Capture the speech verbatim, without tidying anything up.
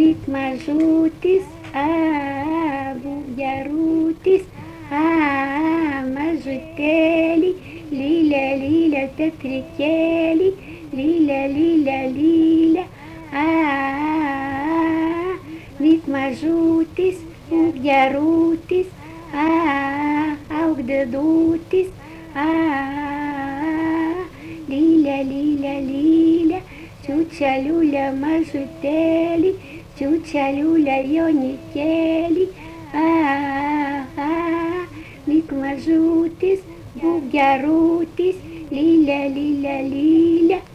lyg mažutis, a, būk gerutis, a, mažutėlį, lylė, lylė, tetrikėlį, lylė, lylė, lylė, a, lyg mažutis, būk gerutis, a, auk didutis, a, lylė, lylė, lylė, čiūčia, liūlė, mažutėlį, čiūčia, liūlė, jaunikėlį, a, a, lyg mažutis, būk gerutis, lylė, lylė, lylė.